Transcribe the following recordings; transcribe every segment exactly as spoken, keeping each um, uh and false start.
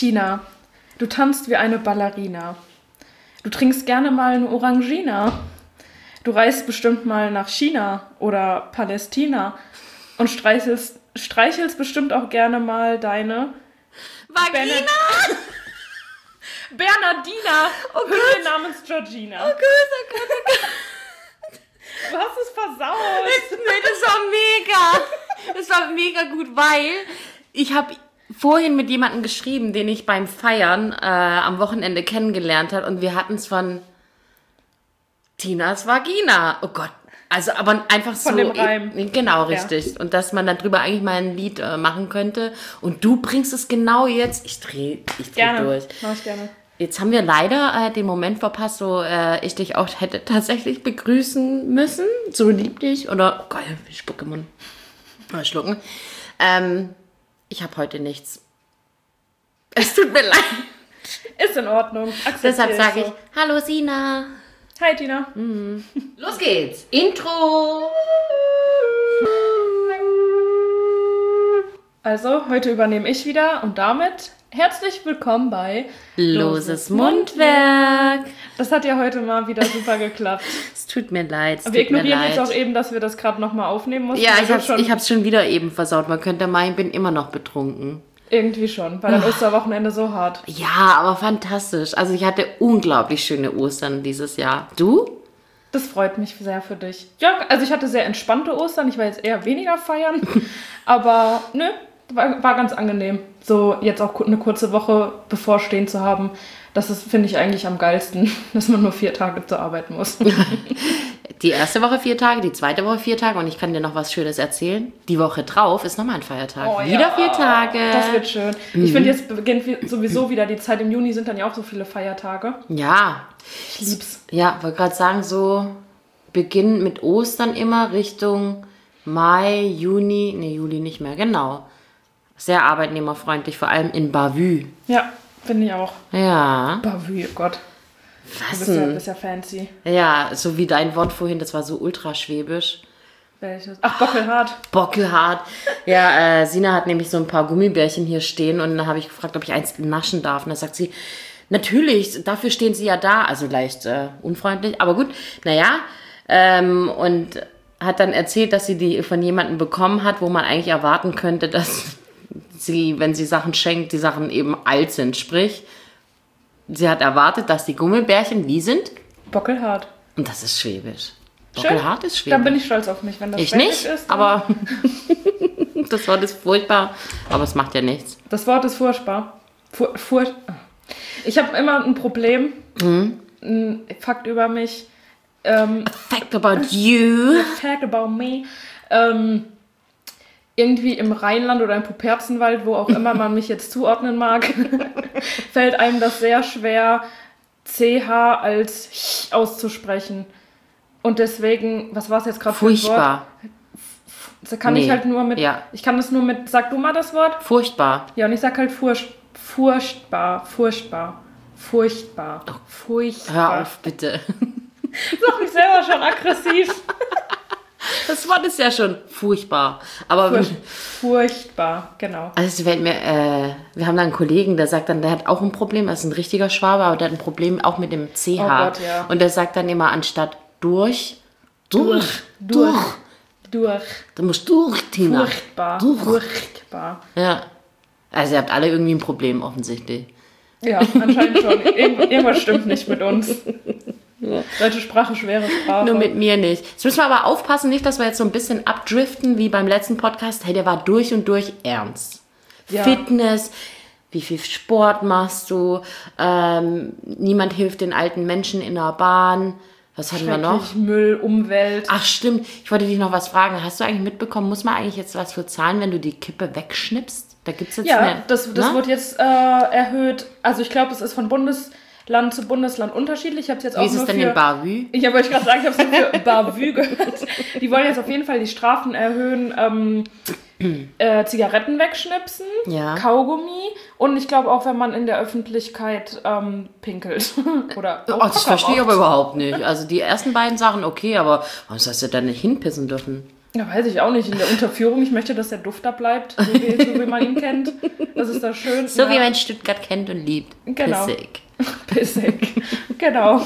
Tina, du tanzt wie eine Ballerina. Du trinkst gerne mal eine Orangina. Du reist bestimmt mal nach China oder Palästina und streichelst, streichelst bestimmt auch gerne mal deine Vagina! Bernard- Bernardina, Oh Hündin namens Georgina. Oh Gott, oh Gott, oh Gott. Du hast es versaut. Nee, das war mega. Das war mega gut, weil ich habe vorhin mit jemandem geschrieben, den ich beim Feiern äh, am Wochenende kennengelernt habe und wir hatten es von Tinas Vagina. Oh Gott. Also, aber einfach so. Von dem Reim. Genau, richtig. Ja. Und dass man darüber eigentlich mal ein Lied äh, machen könnte. Und du bringst es genau jetzt. Ich drehe ich dreh gerne. durch. Mach ich gerne. Jetzt haben wir leider äh, den Moment verpasst, wo äh, ich dich auch hätte tatsächlich begrüßen müssen. So lieb dich. Oder, oh Gott, ich spucke im Mund. Mal schlucken. Ähm, ich habe heute nichts. Es tut mir leid. Ist in Ordnung. Deshalb sage ich, so. hallo Sina. Hi Tina. Mhm. Los geht's. Intro. Also, heute übernehme ich wieder und damit herzlich willkommen bei Loses Mundwerk. Das hat ja heute mal wieder super geklappt. Es tut mir leid. Es Aber wir tut mir ignorieren leid. jetzt auch eben, dass wir das gerade nochmal aufnehmen mussten. Ja, ich Also hab's, schon ich hab's schon wieder eben versaut. Man könnte meinen, ich bin immer noch betrunken. irgendwie schon, weil dein Osterwochenende so hart. Ja, aber fantastisch. Also ich hatte unglaublich schöne Ostern dieses Jahr. Du? Das freut mich sehr für dich. Ja, also ich hatte sehr entspannte Ostern. Ich war jetzt eher weniger feiern. Aber nö, war, war ganz angenehm. So jetzt auch eine kurze Woche bevorstehen zu haben. Das ist, finde ich, eigentlich am geilsten, dass man nur vier Tage zu arbeiten muss. Die erste Woche vier Tage, die zweite Woche vier Tage und ich kann dir noch was Schönes erzählen. Die Woche drauf ist nochmal ein Feiertag. Oh, wieder ja. vier Tage. Das wird schön. Mhm. Ich finde, jetzt beginnt sowieso wieder die Zeit. Im Juni sind dann ja auch so viele Feiertage. Ja. Ich lieb's. Ja, wollte gerade sagen, so Beginn mit Ostern immer Richtung Mai, Juni, ne, Juli nicht mehr, genau. Sehr arbeitnehmerfreundlich, vor allem in Bavü. Ja, finde ich auch. Ja. Bavü, oh Gott. Was Du bist ja, denn? bist ja fancy. Ja, so wie dein Wort vorhin, das war so ultraschwäbisch. Welches? Ach, Bockelhart. Bockelhart. Ja, äh, Sina hat nämlich so ein paar Gummibärchen hier stehen und da habe ich gefragt, ob ich eins naschen darf. Und da sagt sie, natürlich, dafür stehen sie ja da. Also leicht äh, unfreundlich, aber gut, naja. Ähm, und hat dann erzählt, dass sie die von jemandem bekommen hat, wo man eigentlich erwarten könnte, dass sie, wenn sie Sachen schenkt, die Sachen eben alt sind. Sprich, sie hat erwartet, dass die Gummibärchen wie sind? Bockelhart. Und das ist schwäbisch. Schön. Bockelhart ist schwäbisch. Dann bin ich stolz auf mich, wenn das Ich schwäbisch nicht, ist. dann- aber das Wort ist furchtbar, aber es macht ja nichts. Das Wort ist furchtbar. Fur, fur, ich habe immer ein Problem. Mhm. Ein Fakt über mich. Ähm, Fact about you. Fact about me. Ähm, irgendwie im Rheinland oder im Puperzenwald, wo auch immer man mich jetzt zuordnen mag, fällt einem das sehr schwer, C H als Ch auszusprechen. Und deswegen, was war es jetzt gerade für ein Wort? Furchtbar. Das kann Nee, ich halt nur mit, ja. ich kann das nur mit, sag du mal das Wort? Furchtbar. Ja, und ich sag halt furcht, furchtbar, furchtbar, furchtbar, furchtbar. Hör auf, bitte. Ich mach mich selber schon aggressiv. Das Wort ist ja schon furchtbar. Aber Furcht, furchtbar, genau. also es fällt mir, äh, wir haben da einen Kollegen, der sagt dann, der hat auch ein Problem, er ist ein richtiger Schwabe, aber der hat ein Problem auch mit dem C H. Oh Gott, ja. Und der sagt dann immer anstatt durch, durch, Durch. durch. Durch. Du musst durch, Tina. Furchtbar. Durch. Furchtbar. Ja. Also ihr habt alle irgendwie ein Problem offensichtlich. Ja, anscheinend schon. Irgend, irgendwas stimmt nicht mit uns. Ja. Deutsche Sprache, schwere Sprache. Nur mit mir nicht. Jetzt müssen wir aber aufpassen, nicht, dass wir jetzt so ein bisschen abdriften, wie beim letzten Podcast. Hey, der war durch und durch ernst. Ja. Fitness, wie viel Sport machst du? Ähm, niemand hilft den alten Menschen in der Bahn. Was hatten wir noch? Schrecklich, Müll, Umwelt. Ach stimmt, ich wollte dich noch was fragen. Hast du eigentlich mitbekommen, muss man eigentlich jetzt was für zahlen, wenn du die Kippe wegschnippst? Da gibt's jetzt Ja, eine, das, das ne? wird jetzt äh, erhöht. Also ich glaube, das ist von Bundesland zu Bundesland unterschiedlich. Ich habe jetzt auch Wie ist nur es denn für, in Bavü? Ich habe euch gerade gesagt, ich habe es nur für Bavü gehört. Die wollen jetzt auf jeden Fall die Strafen erhöhen. Ähm, äh, Zigaretten wegschnipsen, Ja. Kaugummi und ich glaube auch, wenn man in der Öffentlichkeit ähm, pinkelt. Oder Oh, auch das Kacke verstehe ich raucht. aber überhaupt nicht. Also die ersten beiden Sachen okay, aber warum sollst du da nicht hinpissen dürfen? Ja, weiß ich auch nicht. In der Unterführung, ich möchte, dass der Duft da bleibt, so wie, so wie man ihn kennt. Das ist das schön. So ja. wie man Stuttgart kennt und liebt. Genau. Pissig. Pissig. Genau.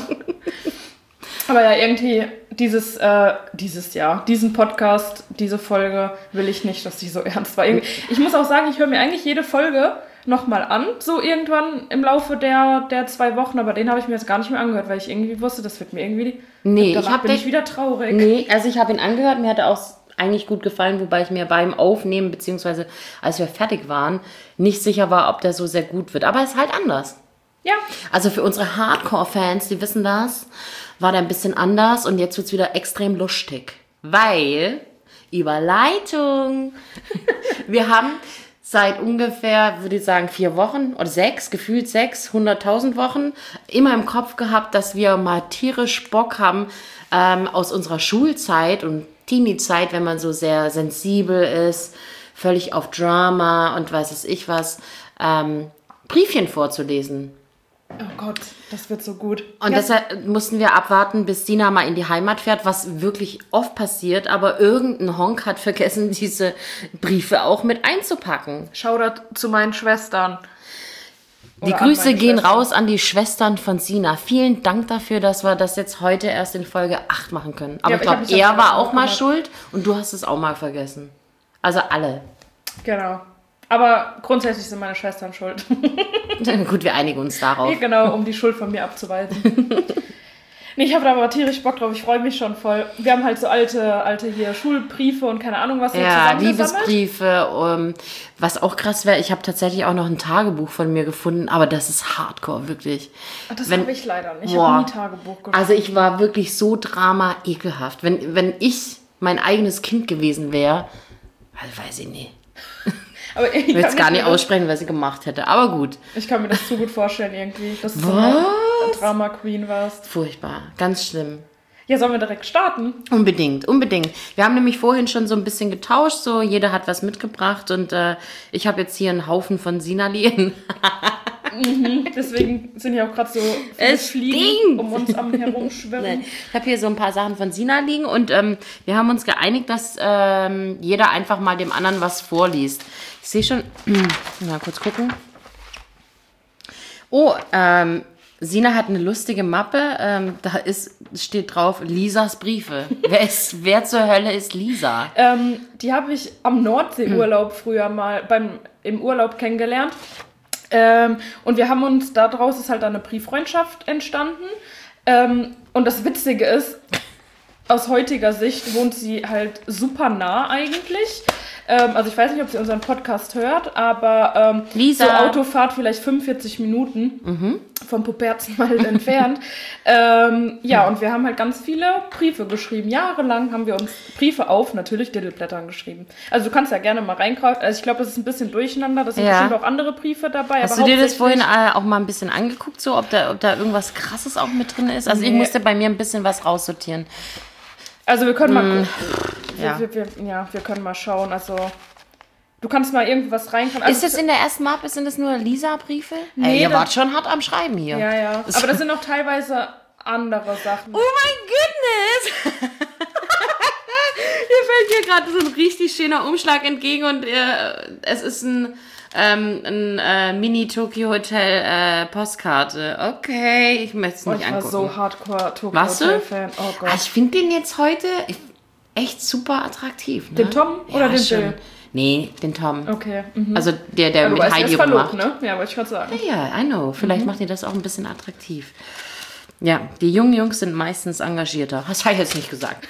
Aber ja, irgendwie dieses, äh, dieses Jahr, diesen Podcast, diese Folge will ich nicht, dass die so ernst war. Irgendwie, ich muss auch sagen, ich höre mir eigentlich jede Folge nochmal an, so irgendwann im Laufe der, der zwei Wochen, aber den habe ich mir jetzt gar nicht mehr angehört, weil ich irgendwie wusste, das wird mir irgendwie... Nee, ich habe bin ich wieder traurig. Nee, also ich habe ihn angehört, mir hat er auch eigentlich gut gefallen, wobei ich mir beim Aufnehmen, beziehungsweise als wir fertig waren, nicht sicher war, ob der so sehr gut wird. Aber es ist halt anders. Ja. Also für unsere Hardcore-Fans, die wissen das, war der ein bisschen anders und jetzt wird es wieder extrem lustig. Weil, Überleitung, wir haben seit ungefähr, würde ich sagen, vier Wochen oder sechs, gefühlt sechs, hunderttausend Wochen, immer im Kopf gehabt, dass wir mal tierisch Bock haben, ähm, aus unserer Schulzeit und Teenie-Zeit, wenn man so sehr sensibel ist, völlig auf Drama und weiß es ich was, ähm, Briefchen vorzulesen. Oh Gott, das wird so gut. Und ja. Deshalb mussten wir abwarten, bis Sina mal in die Heimat fährt, was wirklich oft passiert. Aber irgendein Honk hat vergessen, diese Briefe auch mit einzupacken. Shoutout zu meinen Schwestern. Die Grüße gehen raus an die Schwestern von Sina. Vielen Dank dafür, dass wir das jetzt heute erst in Folge acht machen können. Aber ja, ich glaube, er war auch mal schuld und du hast es auch mal vergessen. Also alle. Genau. Aber grundsätzlich sind meine Schwestern schuld. Gut, wir einigen uns darauf. Ja, genau, um die Schuld von mir abzuweisen. Nee, ich habe da aber tierisch Bock drauf. Ich freue mich schon voll. Wir haben halt so alte, alte hier Schulbriefe und keine Ahnung was. Hier ja, Liebesbriefe. Um, was auch krass wäre, ich habe tatsächlich auch noch ein Tagebuch von mir gefunden, aber das ist Hardcore, wirklich. Ach, das habe ich leider nicht. Ich habe nie Tagebuch gefunden. Also ich war wirklich so drama ekelhaft. Wenn, wenn ich mein eigenes Kind gewesen wäre, also weiß ich nicht. Aber ich will es gar nicht aussprechen, was sie gemacht hätte. Aber gut. Ich kann mir das zu gut vorstellen irgendwie, dass du so eine Drama-Queen warst. Furchtbar. Ganz schlimm. Ja, sollen wir direkt starten? Unbedingt, unbedingt. Wir haben nämlich vorhin schon so ein bisschen getauscht. So, jeder hat was mitgebracht. Und äh, ich habe jetzt hier einen Haufen von Sinalien. Mhm, deswegen sind hier auch gerade so viele es Fliegen stinkt. um uns am herumschwirren. Ich habe hier so ein paar Sachen von Sina liegen und ähm, wir haben uns geeinigt, dass ähm, jeder einfach mal dem anderen was vorliest. Ich sehe schon, mal kurz gucken. Oh, ähm, Sina hat eine lustige Mappe, ähm, da ist, steht drauf Lisas Briefe. wer, ist, wer zur Hölle ist Lisa? Ähm, die habe ich am Nordseeurlaub früher mal beim, im Urlaub kennengelernt. Ähm, und wir haben uns, daraus ist halt eine Brieffreundschaft entstanden. Ähm, und das Witzige ist, aus heutiger Sicht wohnt sie halt super nah eigentlich. Ähm, also ich weiß nicht, ob sie unseren Podcast hört, aber ähm, Lisa. so Autofahrt vielleicht fünfundvierzig Minuten mhm. vom Puperzenwald entfernt. Ähm, ja, und wir haben halt ganz viele Briefe geschrieben. Jahrelang haben wir uns Briefe auf, natürlich Diddleblättern geschrieben. Also du kannst ja gerne mal reinkaufen. Also ich glaube, das ist ein bisschen durcheinander. Da sind ja bestimmt auch andere Briefe dabei. Hast aber du dir das vorhin äh, auch mal ein bisschen angeguckt, so ob da, ob da irgendwas Krasses auch mit drin ist? Also nee. Ich musste bei mir ein bisschen was raussortieren. Also wir können mal gucken. Ja. Wir, wir, wir, ja, wir können mal schauen. Also du kannst mal irgendwas reinkommen. Also ist das in der ersten Mappe, sind das nur Lisa-Briefe? Nee, Ey, ihr wart schon hart am Schreiben hier. Ja, ja. Aber das sind auch teilweise andere Sachen. Oh mein goodness! Hier fällt hier gerade so ein richtig schöner Umschlag entgegen und äh, es ist ein, ähm, ein äh, Mini-Tokyo-Hotel-Postkarte. Äh, okay, ich möchte es nicht ich angucken. Ich war so hardcore Tokyo-Hotel-Fan. Oh Gott. Ah, ich finde den jetzt heute echt super attraktiv. Ne? Den Tom oder ja, den schon. Bill? Nee, den Tom. Okay. Mhm. Also der, der mit Heidi rummacht. Ne? Ja, wollte ich gerade sagen. Ja, ja, I know. Vielleicht mhm. macht ihr das auch ein bisschen attraktiv. Ja, die jungen Jungs sind meistens engagierter. Das habe ich jetzt nicht gesagt.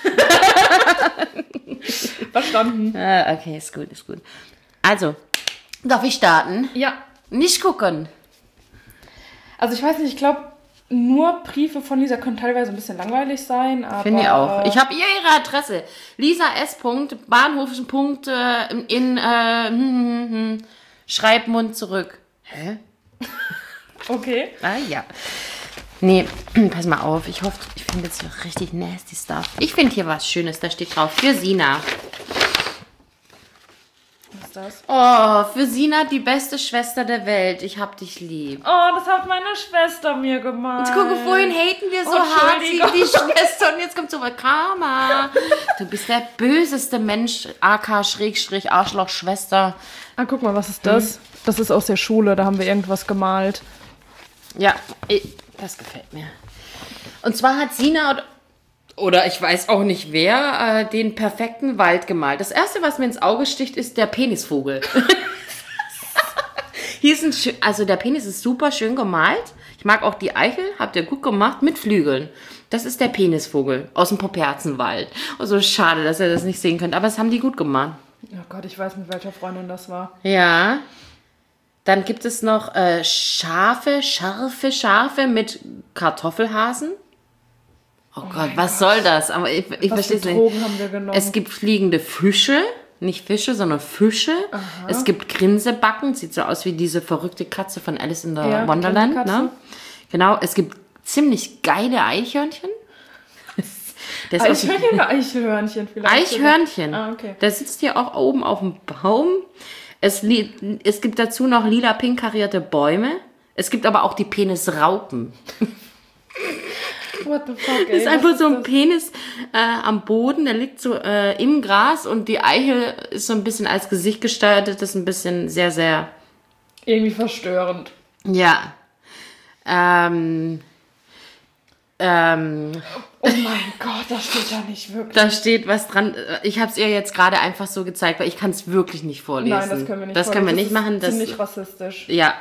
Verstanden. Ah, okay, ist gut, ist gut. Also, darf ich starten? Ja. Nicht gucken. Also ich weiß nicht, ich glaube, nur Briefe von Lisa können teilweise ein bisschen langweilig sein. Finde ich auch. Äh, ich habe ihr ihre Adresse. Lisa S. Bahnhof. Äh, in äh, hm, hm, hm, Schreibmund zurück. Hä? Okay. Ah ja. Nee, pass mal auf. Ich hoffe, ich finde jetzt hier richtig nasty Stuff. Ich finde hier was Schönes. Da steht drauf. Für Sina. Was ist das? Oh, für Sina die beste Schwester der Welt. Ich hab dich lieb. Oh, das hat meine Schwester mir gemalt. Jetzt gucke, vorhin haten wir so Oh, hart sie, Entschuldigung. die Schwester und jetzt kommt so was Karma. Du bist der böseste Mensch, A K Schrägstrich Arschloch Schwester. Ah, guck mal, was ist das? Das ist aus der Schule, da haben wir irgendwas gemalt. Ja, ich- das gefällt mir. Und zwar hat Sina und oder ich weiß auch nicht wer, äh, den perfekten Wald gemalt. Das erste, was mir ins Auge sticht, ist der Penisvogel. Hier ist ein, schö- also der Penis ist super schön gemalt. Ich mag auch die Eichel, habt ihr gut gemacht, mit Flügeln. Das ist der Penisvogel aus dem Poperzenwald. Also schade, dass ihr das nicht sehen könnt, aber das haben die gut gemacht. Oh Gott, ich weiß, mit welcher Freundin das war. Ja. Dann gibt es noch äh, Schafe, scharfe Schafe mit Kartoffelhasen. Oh, Gott, was soll das? Aber ich, ich Was verstehe für es nicht. Drogen haben wir genommen? Es gibt fliegende Fische, nicht Fische, sondern Fische. Es gibt Grinsebacken, sieht so aus wie diese verrückte Katze von Alice in the Ja, Wonderland. Katze. Ne? Genau, es gibt ziemlich geile Eichhörnchen. Das ist aus dem- Eichhörnchen oder Eichelhörnchen vielleicht? Eichhörnchen. Ah, okay. Der sitzt hier auch oben auf dem Baum. Es, li- es gibt dazu noch lila-pink karierte Bäume. Es gibt aber auch die Penisraupen. What the fuck, ey? Das ist was einfach so ein das? Penis äh, am Boden, der liegt so äh, im Gras und die Eichel ist so ein bisschen als Gesicht gestaltet. Das ist ein bisschen sehr, sehr, Irgendwie verstörend. ja. Ähm, ähm, Oh mein Gott, das steht ja nicht wirklich. da steht was dran. Ich habe es ihr jetzt gerade einfach so gezeigt, weil ich kann es wirklich nicht vorlesen. Nein, das können wir nicht Das können wir vorlesen. nicht machen. Das ist Das, ziemlich rassistisch. ja.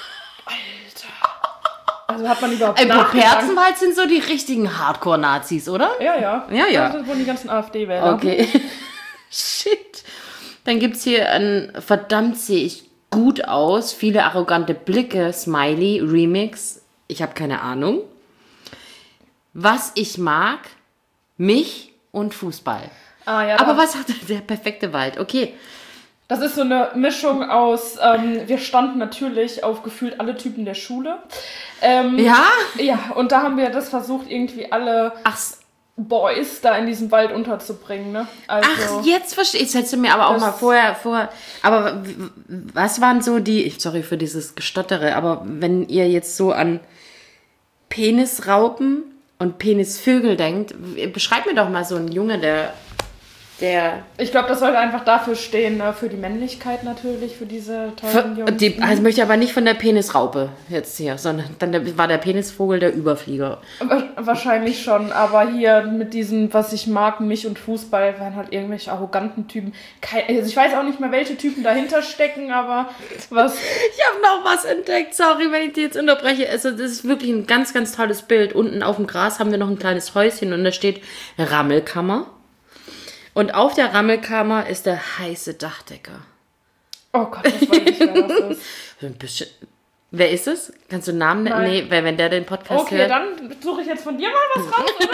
Also hat man überhaupt Im nachgedacht? Poperzenwald sind so die richtigen Hardcore-Nazis, oder? Ja, ja. Ja, ja. Das wurden die ganzen AfD-Wähler. Okay. Shit. Dann gibt es hier ein verdammt sehe ich gut aus, viele arrogante Blicke, Smiley, Remix. Ich habe keine Ahnung. Was ich mag, mich und Fußball. Ah, ja, Aber da- was hat der perfekte Wald? Okay. Das ist so eine Mischung aus, ähm, wir standen natürlich auf gefühlt alle Typen der Schule. Ähm, Ja? Ja, und da haben wir das versucht, irgendwie alle Ach, s- Boys da in diesem Wald unterzubringen, ne? Also, ach jetzt verstehe ich. Jetzt hättest du mir aber auch Das- mal vorher, vorher. Aber w- w- was waren so die. ich- Sorry für dieses Gestottere, aber wenn ihr jetzt so an Penisraupen und Penisvögel denkt, w- beschreib mir doch mal so einen Junge, der. der ich glaube, das sollte einfach dafür stehen, ne? Für die Männlichkeit natürlich, für diese Für, tollen Jungs. die, also ich möchte aber nicht von der Penisraupe jetzt hier, sondern dann der, war der Penisvogel der Überflieger. Wa- Wahrscheinlich schon, aber hier mit diesem, was ich mag, mich und Fußball, waren halt irgendwelche arroganten Typen. Kein, also ich weiß auch nicht mehr, welche Typen dahinter stecken, aber was. Ich habe noch was entdeckt, sorry, wenn ich die jetzt unterbreche. Also das ist wirklich ein ganz, ganz tolles Bild. Unten auf dem Gras haben wir noch ein kleines Häuschen und da steht Rammelkammer. Und auf der Rammelkammer ist der heiße Dachdecker. Oh Gott, das weiß ich, wer das ist. Ein bisschen. Wer ist es? Kannst du einen Namen nennen? Nein. Nee, weil wenn der den Podcast Okay, hört. dann suche ich jetzt von dir mal was raus, oder?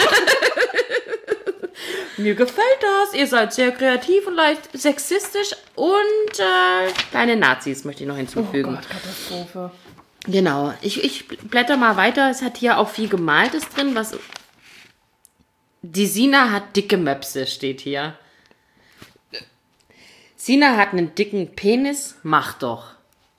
Mir gefällt das. Ihr seid sehr kreativ und leicht sexistisch und äh, kleine Nazis möchte ich noch Oh hinzufügen. Gott, Katastrophe. Genau. Ich, ich blätter mal weiter. Es hat hier auch viel Gemaltes drin, was. Die Sina hat dicke Möpse, steht hier. Sina hat einen dicken Penis, mach doch.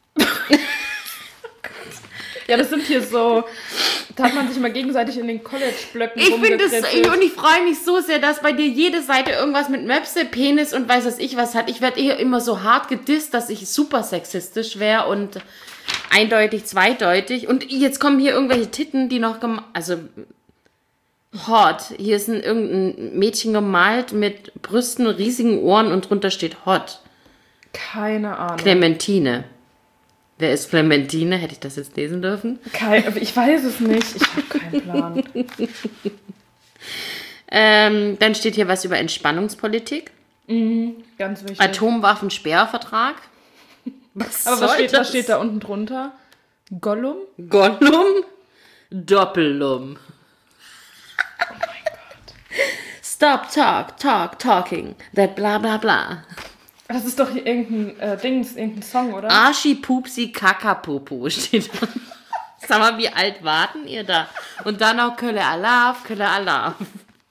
Ja, das sind hier so, da hat man sich mal gegenseitig in den College-Blöcken Ich finde es, rumgekritzelt. und ich freue mich so sehr, dass bei dir jede Seite irgendwas mit Möpse, Penis und weiß was ich was hat. Ich werde eher immer so hart gedisst, dass ich super sexistisch wäre und eindeutig, zweideutig. Und jetzt kommen hier irgendwelche Titten, die noch gem also hot. Hier ist ein, irgendein Mädchen gemalt mit Brüsten und riesigen Ohren und drunter steht hot. Keine Ahnung. Clementine. Wer ist Clementine? Hätte ich das jetzt lesen dürfen? Kein, ich weiß es nicht. Ich habe keinen Plan. Ähm, dann steht hier was über Entspannungspolitik. Ganz wichtig. Atomwaffensperrvertrag. Was Aber soll was steht, das? was steht da unten drunter? Gollum? Gollum, Doppellum. Oh mein Gott. Stop, talk, talk, talking. That bla bla bla. Das ist doch hier irgendein äh, Dings, irgendein Song, oder? Arschi, Pupsi, Kakapopo steht da. Sag mal, wie alt warten ihr da? Und dann noch Kölle Alaf, Kölle Alaf.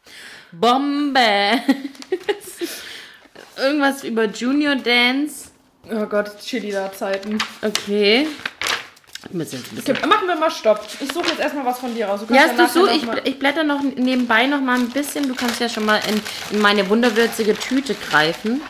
Bombe. Irgendwas über Junior Dance. Oh Gott, Chili-Zeiten. Okay. Ich muss jetzt ein bisschen... Okay, machen wir mal Stopp. Ich suche jetzt erstmal was von dir raus. Du Ja, kannst ist du so, nachher ich, noch mal- ich blätter noch nebenbei noch mal ein bisschen. Du kannst ja schon mal in, in meine wunderwürzige Tüte greifen.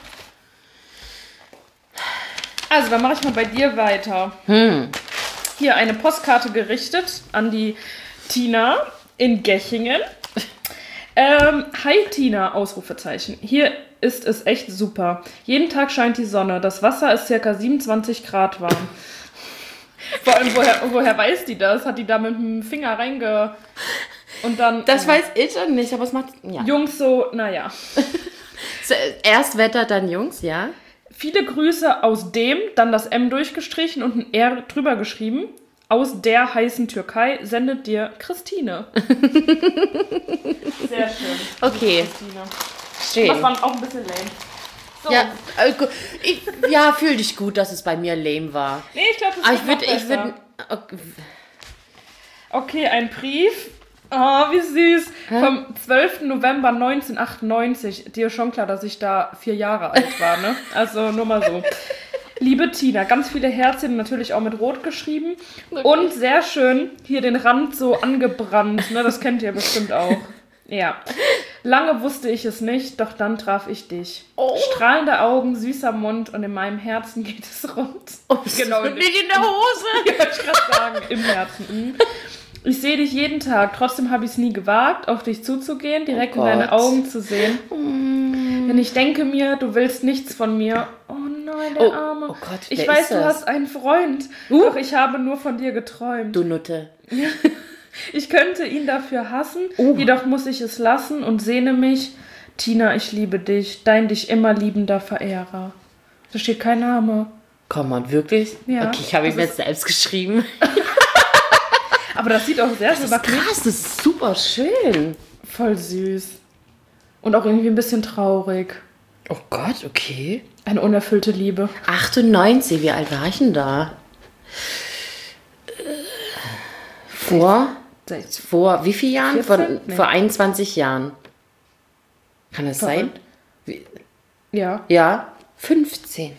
Also, dann mache ich mal bei dir weiter. Hm. Hier eine Postkarte gerichtet an die Tina in Gechingen. Ähm, Hi Tina, Ausrufezeichen. Hier ist es echt super. Jeden Tag scheint die Sonne. Das Wasser ist ca. siebenundzwanzig Grad warm. Vor allem, woher, woher weiß die das? Hat die da mit dem Finger reinge... Und dann... Das ja. weiß ich schon nicht, aber es macht... Ja. Jungs so, naja. So, erst Wetter, dann Jungs, ja. Viele Grüße aus dem, dann das M durchgestrichen und ein R drüber geschrieben. Aus der heißen Türkei sendet dir Christine. Sehr schön. Okay. Christine. Schön. Das war auch ein bisschen lame. So. Ja, äh, gu- ich, ja, fühl dich gut, dass es bei mir lame war. Nee, ich glaube, das Aber ist ich noch würde, ich besser. würde... Okay. Okay, ein Brief. Oh, wie süß. Hä? Vom zwölften November neunzehnhundertachtundneunzig. Dir ist schon klar, dass ich da vier Jahre alt war, ne? Also nur mal so. Liebe Tina, ganz viele Herzchen, natürlich auch mit Rot geschrieben. Okay. Und sehr schön, hier den Rand so angebrannt, ne? Das kennt ihr bestimmt auch. Ja. Lange wusste ich es nicht, doch dann traf ich dich. Oh. Strahlende Augen, süßer Mund und in meinem Herzen geht es rund. Oh, Genau. nicht in der Hose. Ja, wollte ich gerade sagen, im Herzen. Mhm. Ich sehe dich jeden Tag, trotzdem habe ich es nie gewagt, auf dich zuzugehen, direkt Oh in deine Gott. Augen zu sehen. Mm. Denn ich denke mir, du willst nichts von mir. Oh nein, der Oh, Arme. oh Gott, ich wer weiß, ist du das? hast einen Freund, Uh. doch ich habe nur von dir geträumt. Du Nutte. Ich könnte ihn dafür hassen, Oh. jedoch muss ich es lassen und sehne mich. Tina, ich liebe dich, dein dich immer liebender Verehrer. Da steht kein Name. Komm mal, wirklich? Ja, Okay, ich habe ihn das mir ist- selbst geschrieben. Aber das sieht auch sehr schön nach Krass, das ist super schön. Voll süß. Und auch irgendwie ein bisschen traurig. Oh Gott, okay. Eine unerfüllte Liebe. achtundneunzig, wie alt war ich denn da? Äh, Vor, vor wie vielen Jahren? Vor, vierzehn? Nee. vor einundzwanzig Jahren. Kann das sein? Verrückt. Wie, Ja, ja, fünfzehn.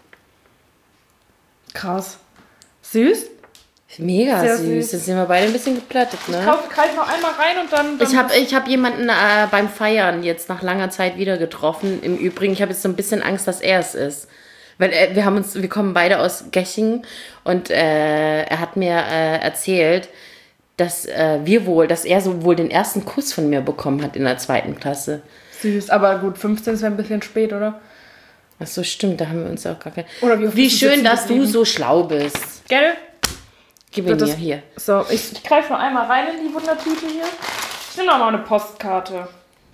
krass. Süß. Mega Sehr süß. süß. Jetzt sind wir beide ein bisschen geplättet, ne? Kauf, greif noch einmal rein und dann... dann Ich habe ich hab jemanden äh, beim Feiern jetzt nach langer Zeit wieder getroffen. Im Übrigen, ich habe jetzt so ein bisschen Angst, dass er es ist. Weil äh, wir haben uns, wir kommen beide aus Gechingen und äh, er hat mir äh, erzählt, dass äh, wir wohl, dass er so wohl den ersten Kuss von mir bekommen hat in der zweiten Klasse. Süß, aber gut, fünfzehn ist ja ein bisschen spät, oder? Ach so, stimmt, da haben wir uns auch gar kein... Oder wie oft Wie bist du schön, sitzen dass du geblieben? so schlau bist. Gell? Gib ihn Wird mir das- hier. So, ich, ich greife noch einmal rein in die Wundertüte hier. Ich nehme noch mal eine Postkarte.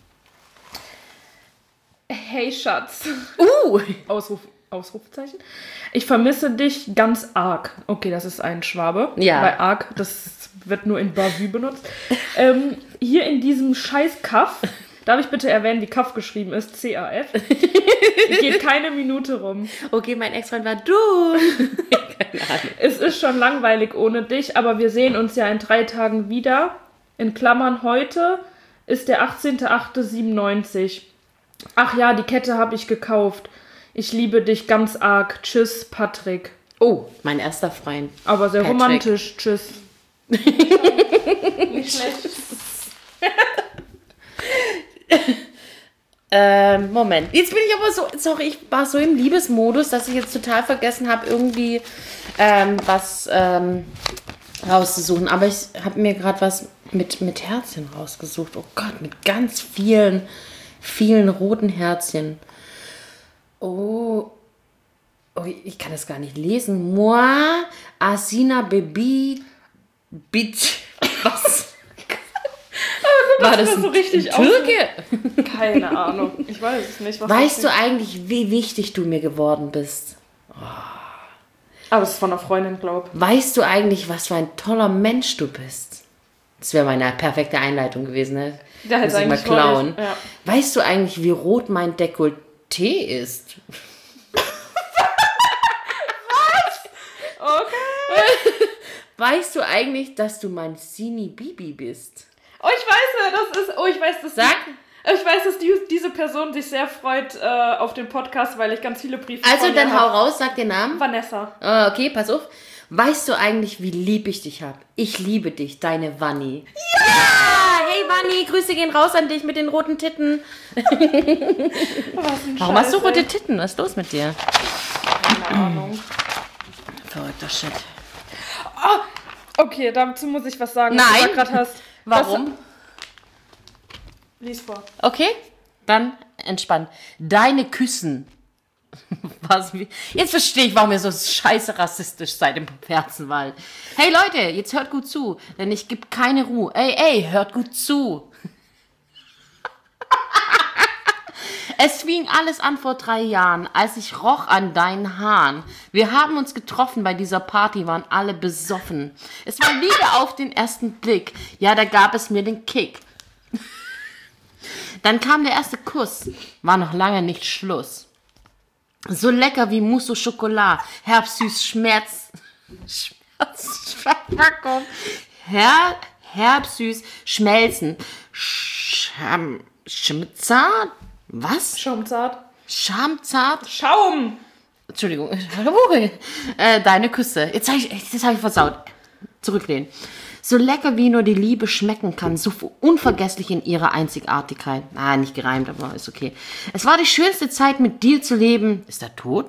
Hey Schatz. Uh! Ausruf, Ausrufezeichen. Ich vermisse dich ganz arg. Okay, das ist ein Schwabe. Ja. Bei arg, das wird nur in Bavü benutzt. ähm, hier in diesem scheiß Kaff, darf ich bitte erwähnen, wie Kaff geschrieben ist? C A F. Geht keine Minute rum. Okay, mein Ex-Freund war du. Keine Ahnung. Es ist schon langweilig ohne dich, aber wir sehen uns ja in drei Tagen wieder. In Klammern heute ist der achtzehnter achter siebenundneunzig. Ach ja, die Kette habe ich gekauft. Ich liebe dich ganz arg. Tschüss, Patrick. Oh, mein erster Freund. Aber sehr Patrick. romantisch. Tschüss. Nicht schlecht. Ähm, Moment. Jetzt bin ich aber so, sorry, ich war so im Liebesmodus, dass ich jetzt total vergessen habe, irgendwie ähm, was ähm, rauszusuchen. Aber ich habe mir gerade was mit, mit Herzchen rausgesucht. Oh Gott, mit ganz vielen, vielen roten Herzchen. Oh, oh ich kann das gar nicht lesen. Moi, Asina Baby, Bitch. Was? War das das ein so richtig ein Türke? Keine Ahnung. Ich weiß es nicht. Was Weißt das du ist. eigentlich, wie wichtig du mir geworden bist? Aber es ist von einer Freundin, glaub. Weißt du eigentlich, was für ein toller Mensch du bist? Das wäre meine perfekte Einleitung gewesen, ne? Der hätte Muss ich mal eigentlich klauen. wollte ich- ja. Weißt du eigentlich, wie rot mein Dekolleté ist? Okay. Weißt du eigentlich, dass du mein Sini Bibi bist? Oh, ich weiß, wer das ist. Oh, ich weiß, das Sag. Ich weiß, dass die, diese Person sich sehr freut äh, auf den Podcast, weil ich ganz viele Briefe Also von dann ihr hau hab. raus, sag den Namen. Vanessa. Ah, okay, pass auf. Weißt du eigentlich, wie lieb ich dich hab? Ich liebe dich, deine Vanni. Ja! Hey Vanni, Grüße gehen raus an dich mit den roten Titten. Was ein Warum Scheiß, hast du rote ey. Titten? Was ist los mit dir? Keine Ahnung. Verrückter Shit. Okay, dazu muss ich was sagen, Nein. was du gerade hast. Warum? Was, lies vor. Okay, dann entspannt. Deine Küssen. Was, wie? Jetzt verstehe ich, warum ihr so scheiße rassistisch seid im Perzenwald. Hey Leute, jetzt hört gut zu, denn ich gebe keine Ruhe. Ey, ey, hört gut zu. Es fing alles an vor drei Jahren, als ich roch an deinen Haaren. Wir haben uns getroffen bei dieser Party, waren alle besoffen. Es war Liebe auf den ersten Blick. Ja, da gab es mir den Kick. Dann kam der erste Kuss. War noch lange nicht Schluss. So lecker wie Mousse au Chocolat. Herbsüß Schmerz... Schmerzverpackung. Her, herbsüß Schmelzen. Scham... Schmzart? Was? Schaumzart. Schamzart? Schaum! Entschuldigung. äh, deine Küsse. Jetzt habe ich, das hab ich versaut. Zurücklehnen. So lecker wie nur die Liebe schmecken kann, so unvergesslich in ihrer Einzigartigkeit. Ah, nicht gereimt, aber ist okay. Es war die schönste Zeit, mit dir zu leben. Ist er tot?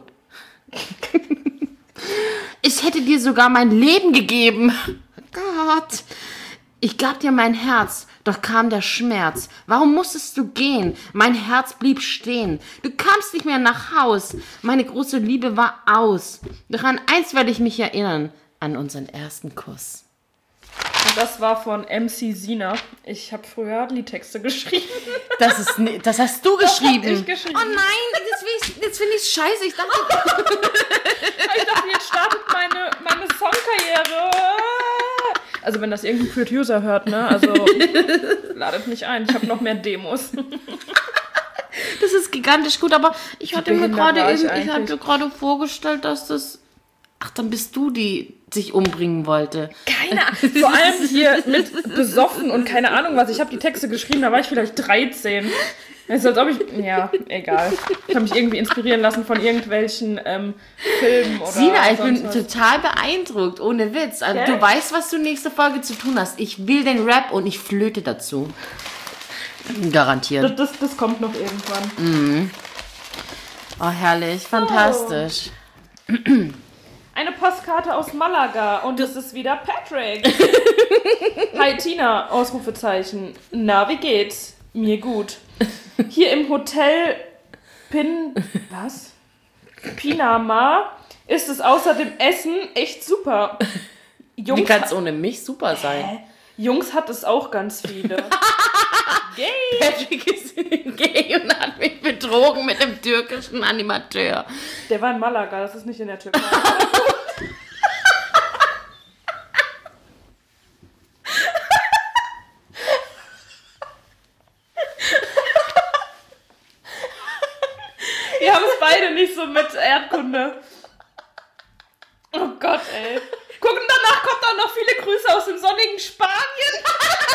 Ich hätte dir sogar mein Leben gegeben. Gott. Ich gab dir mein Herz, doch kam der Schmerz. Warum musstest du gehen? Mein Herz blieb stehen. Du kamst nicht mehr nach Haus. Meine große Liebe war aus. Doch an eins werde ich mich erinnern, an unseren ersten Kuss. Und das war von M C Sina. Ich habe früher Liedtexte geschrieben. Das ist ne, das hast du geschrieben. Das hab ich geschrieben. Oh nein, das will ich, jetzt finde ich scheiße. Ich dachte, Ich dachte, jetzt startet meine, meine Songkarriere. Also wenn das irgendein Producer hört, ne? Also ladet mich ein. Ich habe noch mehr Demos. das ist gigantisch gut, aber ich hatte mir behindert gerade war ich eben, ich eigentlich? hatte gerade vorgestellt, dass das. Ach, dann bist du die sich umbringen wollte. Keine Ahnung. Vor allem hier mit besoffen und keine Ahnung was. Ich habe die Texte geschrieben, da war ich vielleicht dreizehn. Es ist, als ob ich... Ja, egal. Ich habe mich irgendwie inspirieren lassen von irgendwelchen ähm, Filmen oder... Sina, ich bin sonst was. total beeindruckt, ohne Witz. Also, Gell? du weißt, was du nächste Folge zu tun hast. Ich will den Rap und ich flöte dazu. Garantiert. Das, das, das kommt noch irgendwann. Oh, herrlich. Fantastisch. Eine Postkarte aus Malaga und es ist wieder Patrick. Hi Tina, Ausrufezeichen. Na, wie geht's? Mir gut. Hier im Hotel Pin... Was? Pinama ist es außer dem Essen echt super. Jungs, Wie kann es ohne mich super sein? Hä? Jungs hat es auch ganz viele. Gay. Patrick ist gay und hat mich betrogen mit dem türkischen Animateur. Der war in Malaga, das ist nicht in der Türkei. Wir haben es beide nicht so mit Erdkunde. Oh Gott, ey. Guck, und danach kommt auch noch viele Grüße aus dem sonnigen Spanien.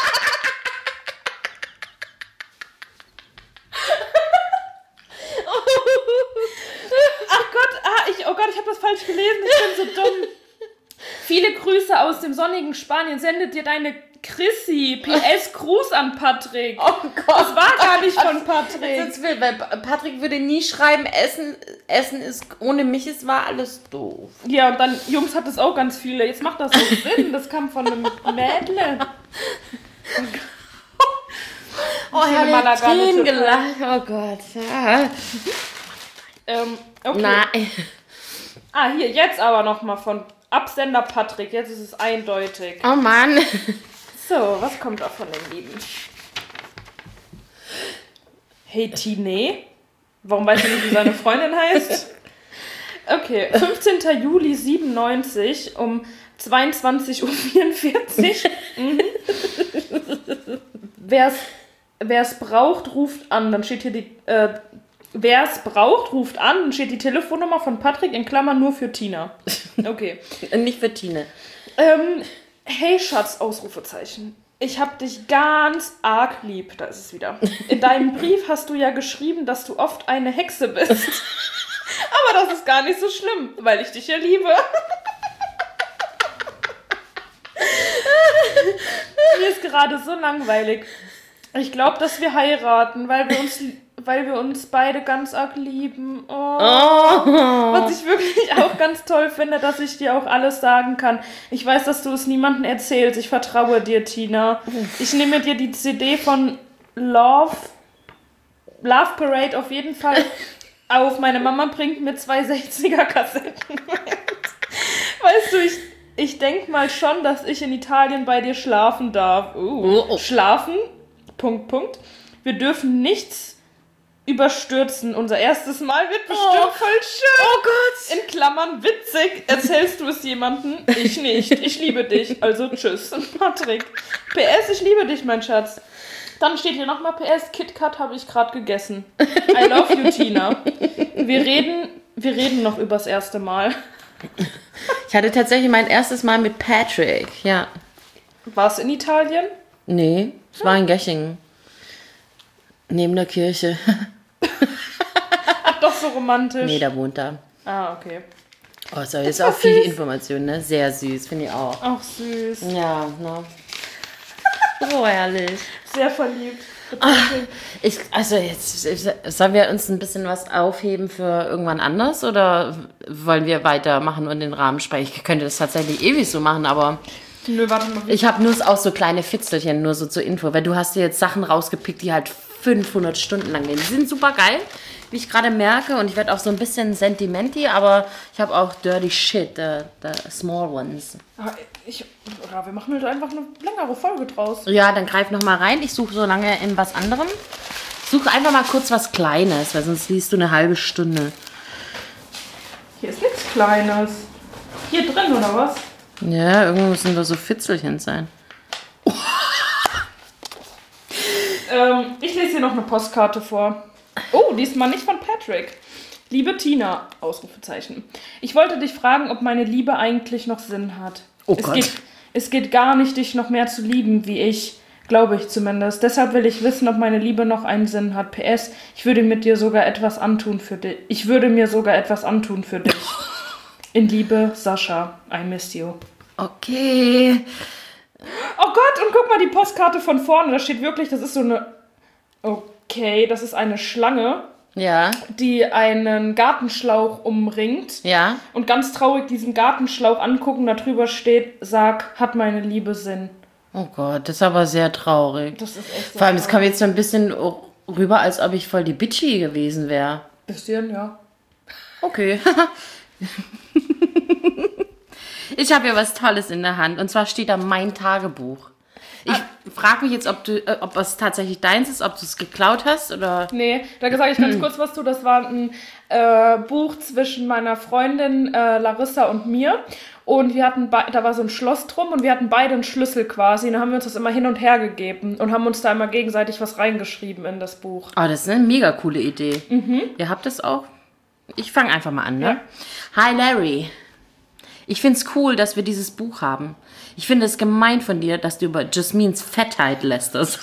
Ach Gott, ah, ich, oh Gott, ich habe das falsch gelesen. Ich bin so dumm. Viele Grüße aus dem sonnigen Spanien. Sendet dir deine Chrissy. P S Gruß an Patrick. Oh Gott. Das war gar nicht von Patrick. Jetzt will, weil Patrick würde nie schreiben, Essen, Essen ist, ohne mich, es war alles doof. Ja, und dann, Jungs hat es auch ganz viele. Jetzt macht das so Sinn. Das kam von einem Mädle. Oh, schöne herrlich, Malaga, Tränen Türkei. gelacht. Oh Gott. Ja. Ähm, okay. Nein. Ah, hier, jetzt aber nochmal von Absender Patrick. Jetzt ist es eindeutig. Oh Mann. So, was kommt auch von den Lieben? Hey Tine. Warum weiß ich nicht, wie seine Freundin heißt? Okay, fünfzehnter Juli siebenundneunzig um zweiundzwanzig Uhr vierundvierzig. Mhm. Wer's, wer's braucht, ruft an. Dann steht hier die... Äh, wer's braucht, ruft an. Dann steht die Telefonnummer von Patrick in Klammern nur für Tina. Okay. Nicht für Tine. Ähm, hey Schatz, Ausrufezeichen. Ich hab dich ganz arg lieb. Da ist es wieder. In deinem Brief hast du ja geschrieben, dass du oft eine Hexe bist. Aber das ist gar nicht so schlimm, weil ich dich ja liebe. Mir ist gerade so langweilig. Ich glaube, dass wir heiraten, weil wir uns, weil wir uns beide ganz arg lieben. Oh. Oh. Was ich wirklich auch ganz toll finde, dass ich dir auch alles sagen kann. Ich weiß, dass du es niemandem erzählst. Ich vertraue dir, Tina. Ich nehme dir die C D von Love, Love Parade auf jeden Fall auf. Meine Mama bringt mir zwei sechziger-Kassetten mit. Weißt du, ich... Ich denke mal schon, dass ich in Italien bei dir schlafen darf. Uh, oh, oh. Schlafen, Punkt, Punkt. Wir dürfen nichts überstürzen. Unser erstes Mal wird bestimmt oh. voll schön. Oh Gott. In Klammern witzig. Erzählst du es jemandem? Ich nicht. Ich liebe dich. Also tschüss, Patrick. P S, ich liebe dich, mein Schatz. Dann steht hier nochmal P S, KitKat habe ich gerade gegessen. I love you, Tina. Wir reden, wir reden noch übers erste Mal. Ich hatte tatsächlich mein erstes Mal mit Patrick, ja. War es in Italien? Nee, es war in Gechingen. Neben der Kirche. Ach, doch so romantisch. Nee, der wohnt da. Ah, okay. Oh, sorry, das ist auch viel Information, ne? Sehr süß, finde ich auch. Auch süß. Ja, ne? So ehrlich. Sehr verliebt. Ah, ich, also jetzt sollen wir uns ein bisschen was aufheben für irgendwann anders oder wollen wir weitermachen und den Rahmen sprechen? Ich könnte das tatsächlich ewig so machen, aber nö, warte mal. Ich habe nur auch so kleine Fitzelchen, nur so zur Info, weil du hast dir jetzt Sachen rausgepickt, die halt fünfhundert Stunden lang gehen. Die sind super geil, wie ich gerade merke, und ich werde auch so ein bisschen sentimenty, aber ich habe auch dirty shit, the, the small ones. Ich, ja, wir machen halt einfach eine längere Folge draus. Ja, dann greif noch mal rein. Ich suche so lange in was anderem. Suche einfach mal kurz was Kleines, weil sonst liest du eine halbe Stunde. Hier ist nichts Kleines. Hier drin, oder was? Ja, irgendwo müssen da so Fitzelchen sein. Oh. ähm, ich lese hier noch eine Postkarte vor. Oh, diesmal nicht von Patrick. Liebe Tina, Ausrufezeichen. Ich wollte dich fragen, ob meine Liebe eigentlich noch Sinn hat. Oh es Gott. Geht, es geht gar nicht, dich noch mehr zu lieben, wie ich. Glaube ich zumindest. Deshalb will ich wissen, ob meine Liebe noch einen Sinn hat. P S, ich würde mit dir sogar etwas antun für dich. Ich würde mir sogar etwas antun für dich. In Liebe, Sascha. I miss you. Okay. Oh Gott, und guck mal die Postkarte von vorne. Da steht wirklich, das ist so eine... Okay, das ist eine Schlange. Ja. Die einen Gartenschlauch umringt. Ja. Und ganz traurig diesen Gartenschlauch angucken. Da drüber steht, sag, hat meine Liebe Sinn. Oh Gott, das ist aber sehr traurig. Das ist echt sehr Vor allem, es traurig. kam jetzt so ein bisschen rüber, als ob ich voll die Bitchy gewesen wäre. Bisschen, ja. Okay. Ich habe ja was Tolles in der Hand. Und zwar steht da mein Tagebuch. Ich ah. frage mich jetzt, ob du, äh, ob es tatsächlich deins ist, ob du es geklaut hast oder... Nee, da sage ich ganz hm. kurz was zu. Das war ein äh, Buch zwischen meiner Freundin äh, Larissa und mir. Und wir hatten, be- da war so ein Schloss drum und wir hatten beide einen Schlüssel quasi. Und dann haben wir uns das immer hin und her gegeben und haben uns da immer gegenseitig was reingeschrieben in das Buch. Oh, das ist eine mega coole Idee. Mhm. Ihr habt das auch? Ich fange einfach mal an, ne? Ja. Hi Larry. Ich finde es cool, dass wir dieses Buch haben. Ich finde es gemein von dir, dass du über Jasmins Fettheit lästerst.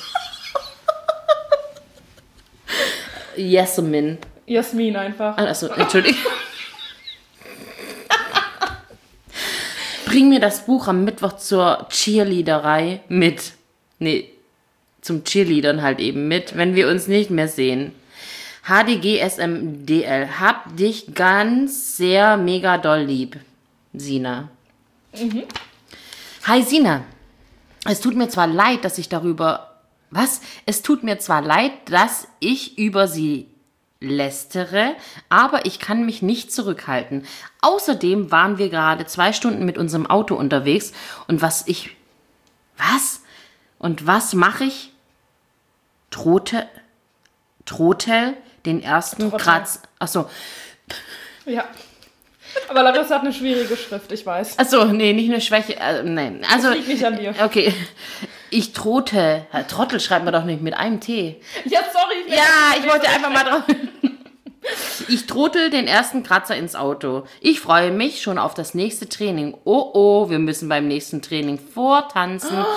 Jasmin. Jasmin einfach. Achso, Entschuldigung. Bring mir das Buch am Mittwoch zur Cheerleaderei mit. Nee, zum Cheerleadern halt eben mit, wenn wir uns nicht mehr sehen. H D G S M D L. Hab dich ganz sehr mega doll lieb. Sina. Mhm. Hi Sina. Es tut mir zwar leid, dass ich darüber... Was? Es tut mir zwar leid, dass ich über sie lästere, aber ich kann mich nicht zurückhalten. Außerdem waren wir gerade zwei Stunden mit unserem Auto unterwegs und was ich... Was? Und was mache ich? Drohte... Drohte den ersten Trottel. Kratz... Achso. Ja. Aber Larissa hat eine schwierige Schrift, ich weiß. Achso, nee, nicht eine Schwäche. Äh, nein. Also, das liegt nicht an dir. Okay. Ich drohte. Herr Trottel schreibt man doch nicht mit einem T. Ja, sorry. Ja, ich wollte einfach mal drauf. Ich trottel den ersten Kratzer ins Auto. Ich freue mich schon auf das nächste Training. Oh, oh, wir müssen beim nächsten Training vortanzen.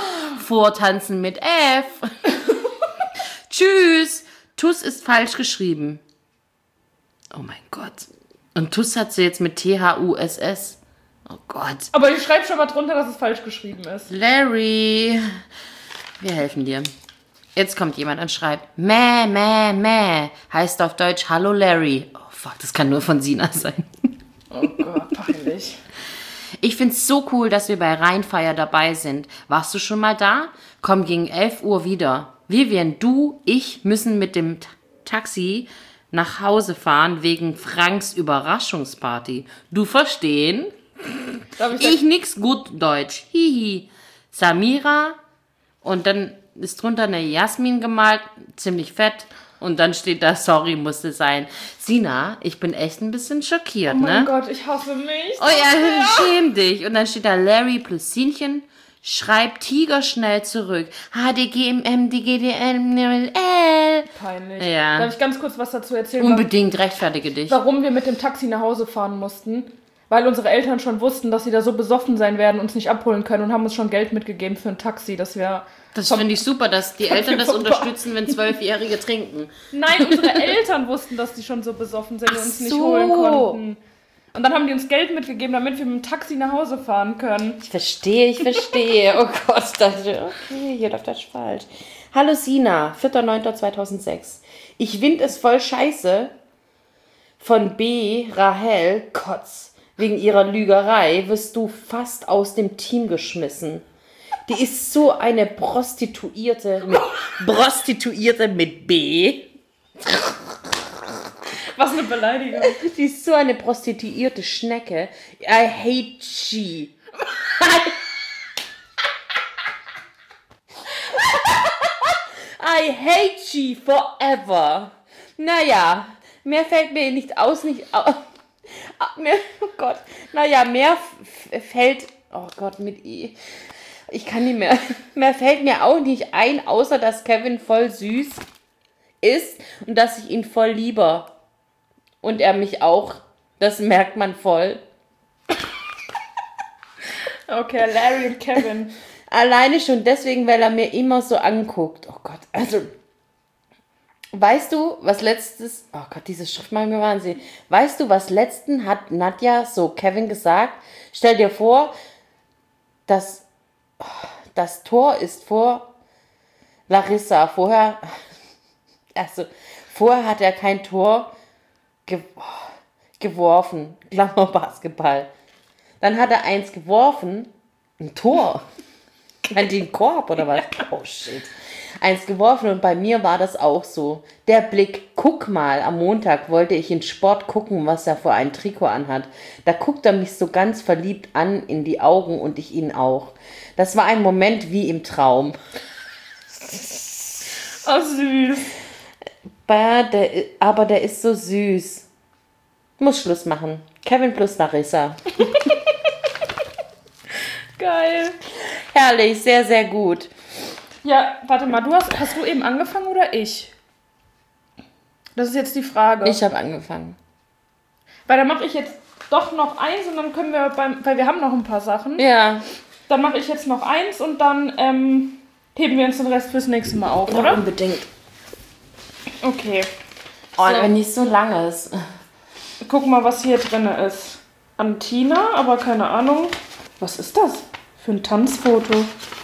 vortanzen mit F. Tschüss. Tuss ist falsch geschrieben. Oh mein Gott. Und Tuss hat sie jetzt mit T H U S S. Oh Gott. Aber ich schreibe schon mal drunter, dass es falsch geschrieben ist. Larry. Wir helfen dir. Jetzt kommt jemand und schreibt, Mäh, Mäh, Mäh. Heißt auf Deutsch, Hallo Larry. Oh fuck, das kann nur von Sina sein. Oh Gott, peinlich. Ich find's so cool, dass wir bei Rheinfeier dabei sind. Warst du schon mal da? Komm gegen elf Uhr wieder. Vivian, du, ich müssen mit dem T- Taxi nach Hause fahren wegen Franks Überraschungsparty. Du verstehen? Darf ich, Ich nix gut Deutsch. Hihi. Samira. Und dann ist drunter eine Jasmin gemalt. Ziemlich fett. Und dann steht da, sorry, musste sein. Sina, ich bin echt ein bisschen schockiert, oh mein ne? Gott, ich hasse mich. Oh ja, schäm dich. Und dann steht da Larry plus Sinchen. Schreibt Tiger schnell zurück. H D G M M D G D M L. Peinlich. Ja. Darf ich ganz kurz was dazu erzählen? Unbedingt, rechtfertige dich. Warum wir mit dem Taxi nach Hause fahren mussten? Weil unsere Eltern schon wussten, dass sie da so besoffen sein werden, uns nicht abholen können und haben uns schon Geld mitgegeben für ein Taxi, dass wir... Das finde ich super, dass die Eltern das unterstützen, wenn Zwölfjährige trinken. Nein, unsere Eltern wussten, dass die schon so besoffen sind und uns nicht so. holen konnten. Und dann haben die uns Geld mitgegeben, damit wir mit dem Taxi nach Hause fahren können. Ich verstehe, ich verstehe. Oh Gott, das, okay, hier läuft das falsch. Hallo Sina, vierter neunter zweitausendsechs. Ich find es voll scheiße von B. Rahel Kotz. Wegen ihrer Lügerei wirst du fast aus dem Team geschmissen. Die ist so eine Prostituierte mit, Prostituierte mit B. Was eine Beleidigung. Die ist so eine prostituierte Schnecke. I hate she. I hate she forever. Naja, mehr fällt mir nicht aus, nicht aus. Mehr, oh Gott. Naja, mehr f- fällt. Oh Gott, mit I. Ich kann nicht mehr. Mehr fällt mir auch nicht ein, außer dass Kevin voll süß ist und dass ich ihn voll liebe. Und er mich auch. Das merkt man voll. Okay, Larry und Kevin. Alleine schon deswegen, weil er mir immer so anguckt. Oh Gott, also... Weißt du, was letztes... Oh Gott, diese Schrift macht mir Wahnsinn. Weißt du, was letzten hat Nadja so Kevin gesagt? Stell dir vor, dass das Tor ist vor Larissa. Vorher... Also, vorher hat er kein Tor ge- geworfen. Klammer Basketball. Dann hat er eins geworfen. Ein Tor. Meint die einen Korb oder was? Oh shit. Eins geworfen und bei mir war das auch so. Der Blick, guck mal, am Montag wollte ich in Sport gucken, was er für ein Trikot anhat. Da guckt er mich so ganz verliebt an in die Augen und ich ihn auch. Das war ein Moment wie im Traum. Oh, süß. Aber der, aber der ist so süß. Muss Schluss machen. Kevin plus Larissa. Geil. Herrlich, sehr, sehr gut. Ja, warte mal, du hast, hast du eben angefangen oder ich? Das ist jetzt die Frage. Ich habe angefangen. Weil dann mache ich jetzt doch noch eins und dann können wir beim, weil wir haben noch ein paar Sachen. Ja. Dann mache ich jetzt noch eins und dann ähm, heben wir uns den Rest fürs nächste Mal auf, Ja, oder? unbedingt. Okay. Oh, So. wenn nicht so lang ist. Guck mal, was hier drin ist. Antina, aber keine Ahnung. Was ist das für ein Tanzfoto?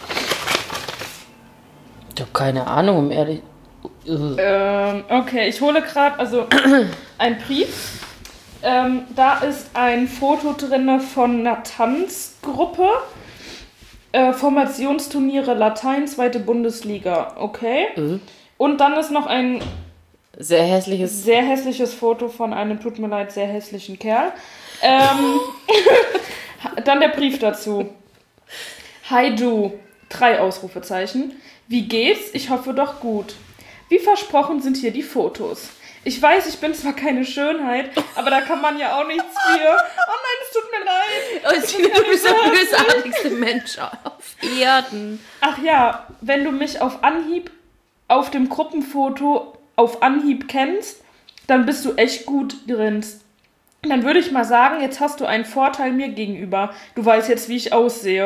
Ich habe keine Ahnung, um ehrlich... Ähm, okay, ich hole gerade, also ein Brief. Ähm, da ist ein Foto drin von einer Tanzgruppe. Äh, Formationsturniere Latein, zweite Bundesliga. Okay. Mhm. Und dann ist noch ein Sehr hässliches... sehr hässliches Foto von einem, tut mir leid, sehr hässlichen Kerl. Ähm, dann der Brief dazu. Hi du, drei Ausrufezeichen. Wie geht's? Ich hoffe doch gut. Wie versprochen sind hier die Fotos. Ich weiß, ich bin zwar keine Schönheit, aber da kann man ja auch nichts für. Oh nein, es tut mir leid. Oh, Sina, du bist der bösartigste Mensch auf Erden. Ach ja, wenn du mich auf Anhieb auf dem Gruppenfoto auf Anhieb kennst, dann bist du echt gut drin. Dann würde ich mal sagen, jetzt hast du einen Vorteil mir gegenüber. Du weißt jetzt, wie ich aussehe.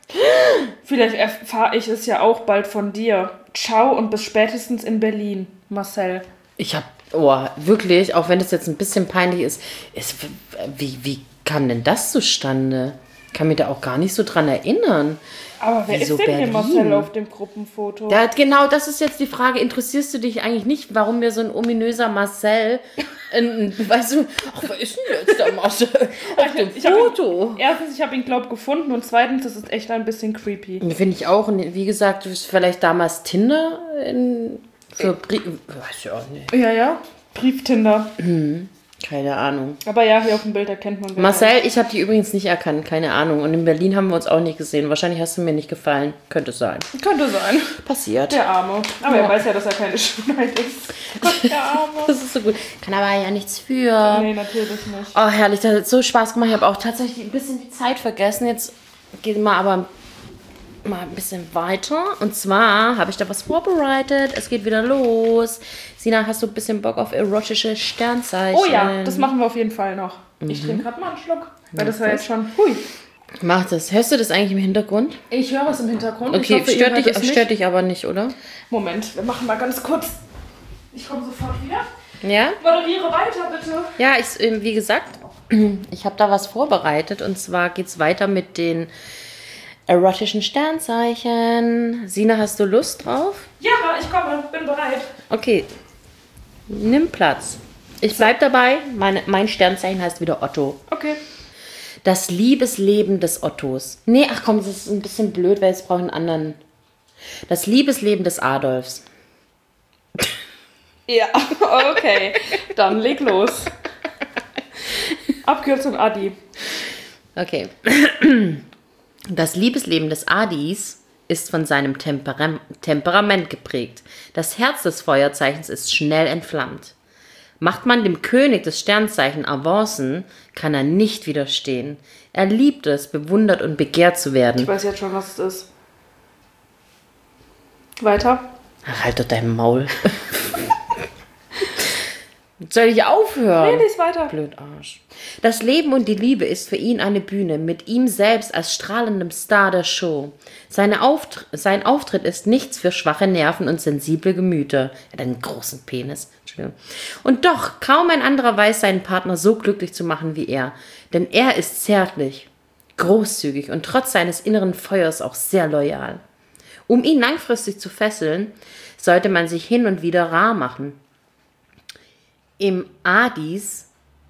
Vielleicht erfahre ich es ja auch bald von dir. Ciao und bis spätestens in Berlin, Marcel. Ich hab, oh, wirklich, auch wenn das jetzt ein bisschen peinlich ist, ist wie, wie kam denn das zustande? Ich kann mich da auch gar nicht so dran erinnern. Aber wer Wieso ist denn hier Berlin? Marcel auf dem Gruppenfoto? Ja, genau, das ist jetzt die Frage. Interessierst du dich eigentlich nicht, warum mir so ein ominöser Marcel, ein, weißt du, ach, wer ist denn jetzt der Marcel auf dem Ich hab Foto? Ihn, erstens, ich habe ihn, glaube ich, gefunden und zweitens, das ist echt ein bisschen creepy. Finde ich auch. Und wie gesagt, du bist vielleicht damals Tinder in, für Brie weiß ich auch nicht. Ja, ja, Brieftinder. Keine Ahnung. Aber ja, hier auf dem Bild erkennt man. wer Marcel, ich habe dich übrigens nicht erkannt, keine Ahnung. Und in Berlin haben wir uns auch nicht gesehen. Wahrscheinlich hast du mir nicht gefallen. Könnte sein. ist. Könnte sein. Passiert. Der Arme. Aber Ja. er weiß ja, dass er keine Schönheit ist. Gott, der Arme. Das ist so gut. Kann aber ja nichts für. Nee, natürlich nicht. Oh, herrlich. Das hat so Spaß gemacht. Ich habe auch tatsächlich ein bisschen die Zeit vergessen. Jetzt gehen wir aber mal ein bisschen weiter. Und zwar habe ich da was vorbereitet. Es geht wieder los. Sina, hast du ein bisschen Bock auf erotische Sternzeichen? Oh ja, das machen wir auf jeden Fall noch. Ich trinke gerade mal einen Schluck. Weil das war jetzt schon... Hui. Mach das. Hörst du das eigentlich im Hintergrund? Ich höre es im Hintergrund. Okay, ich hoffe, ihr stört, hört dich, es nicht. stört dich aber nicht, oder? Moment, wir machen mal ganz kurz. Ich komme sofort wieder. Ja? Moderiere weiter, bitte. Ja, ich, ähm, wie gesagt, ich habe da was vorbereitet. Und zwar geht es weiter mit den erotischen Sternzeichen. Sina, hast du Lust drauf? Ja, ich komme, bin bereit. Okay, nimm Platz. Ich bleib dabei. Meine, mein Sternzeichen heißt wieder Otto. Okay. Das Liebesleben des Ottos. Nee, ach komm, das ist ein bisschen blöd, weil jetzt brauche ich einen anderen. Das Liebesleben des Adolfs. Ja, okay. Dann leg los. Abkürzung Adi. Okay. Das Liebesleben des Adis ist von seinem Temperam- Temperament geprägt. Das Herz des Feuerzeichens ist schnell entflammt. Macht man dem König des Sternzeichen Avancen, kann er nicht widerstehen. Er liebt es, bewundert und begehrt zu werden. Ich weiß jetzt schon, was es ist. Weiter. Ach, halt doch dein Maul. Soll ich aufhören? Nee, lies weiter. Blöd Arsch. Das Leben und die Liebe ist für ihn eine Bühne, mit ihm selbst als strahlendem Star der Show. Seine Auftr- sein Auftritt ist nichts für schwache Nerven und sensible Gemüter. Er hat einen großen Penis. Entschuldigung. Und doch, kaum ein anderer weiß, seinen Partner so glücklich zu machen wie er. Denn er ist zärtlich, großzügig und trotz seines inneren Feuers auch sehr loyal. Um ihn langfristig zu fesseln, sollte man sich hin und wieder rar machen. Im Adis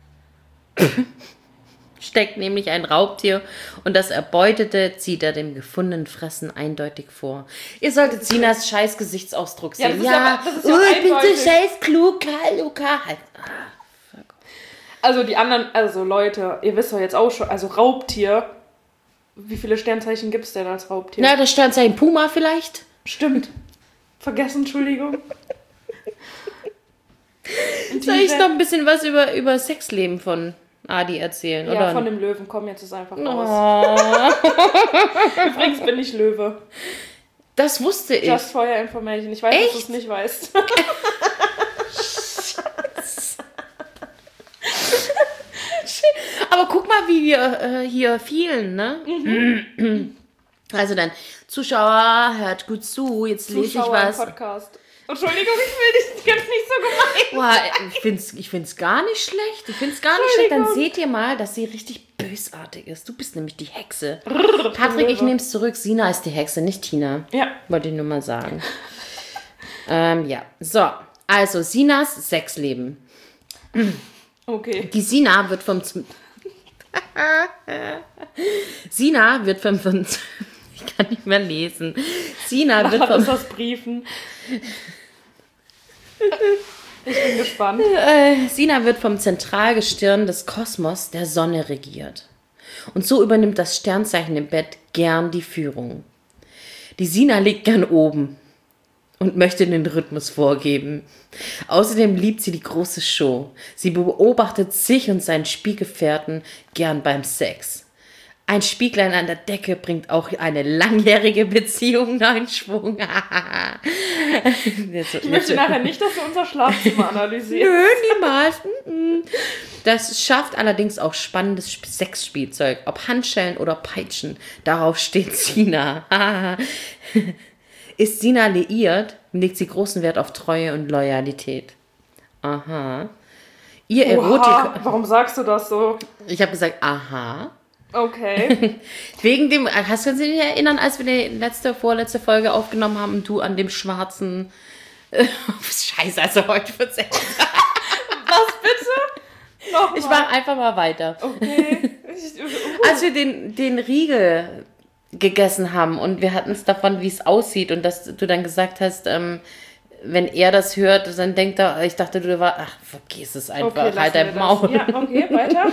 steckt nämlich ein Raubtier und das Erbeutete zieht er dem gefundenen Fressen eindeutig vor. Ihr solltet Sinas scheiß Gesichtsausdruck Ja, das sehen. ist Ja, ja- das ist ja oh, ich bin so eindeutig. scheiß klug, Luca. Halt. Also die anderen, also Leute, ihr wisst doch jetzt auch schon, also Raubtier. Wie viele Sternzeichen gibt es denn als Raubtier? Na, das Sternzeichen Puma vielleicht? Stimmt. Vergessen, Entschuldigung. Soll ich noch ein bisschen was über, über Sexleben von Adi erzählen? Ja, oder? von dem Löwen. Komm jetzt ist einfach raus. Oh, Übrigens bin ich Löwe. das wusste ich. Just for your information. Ich weiß, Echt? dass du es nicht weißt. Aber guck mal, wie wir äh, hier vielen, ne? Also dann, Zuschauer, hört gut zu, jetzt lese ich Zuschauer im was. Podcast. Entschuldigung, ich will dich jetzt nicht so gemein. Boah, ich find's, ich find's gar nicht schlecht. Ich find's gar nicht schlecht. Dann seht ihr mal, dass sie richtig bösartig ist. Du bist nämlich die Hexe. Patrick, ich nehme es zurück. Sina ist die Hexe, nicht Tina. Ja. Wollte ich nur mal sagen. ähm, ja, so. Also, Sinas Sexleben. Okay. Die Sina wird vom... Z- Sina wird vom... vom ich kann nicht mehr lesen. Sina wird Was vom... ist das Briefen? Ich bin gespannt. Äh, Sina wird vom Zentralgestirn des Kosmos, der Sonne, regiert. Und so übernimmt das Sternzeichen im Bett gern die Führung. Die Sina liegt gern oben und möchte den Rhythmus vorgeben. Außerdem liebt sie die große Show. Sie beobachtet sich und seinen Spielgefährten gern beim Sex. Ein Spieglein an der Decke bringt auch eine langjährige Beziehung neuen Schwung. Ich möchte nachher nicht, dass du unser Schlafzimmer analysierst. Nö, niemals. Das schafft allerdings auch spannendes Sexspielzeug, ob Handschellen oder Peitschen. Darauf steht Sina. Ist Sina liiert, legt sie großen Wert auf Treue und Loyalität. Aha. Ihr Erotik... Oha, warum sagst du das so? Ich habe gesagt, aha. Okay. Wegen dem, hast du dich nicht erinnern, als wir die letzte, vorletzte Folge aufgenommen haben und du an dem schwarzen... Scheiße, also heute wird's echt... Was bitte? Nochmal. Ich mache einfach mal weiter. Okay. Als wir den, den Riegel gegessen haben und wir hatten es davon, wie es aussieht und dass du dann gesagt hast, ähm, wenn er das hört, dann denkt er, ich dachte, du war, ach, vergiss es einfach, okay, halt dein Maul. Ja, okay, weiter.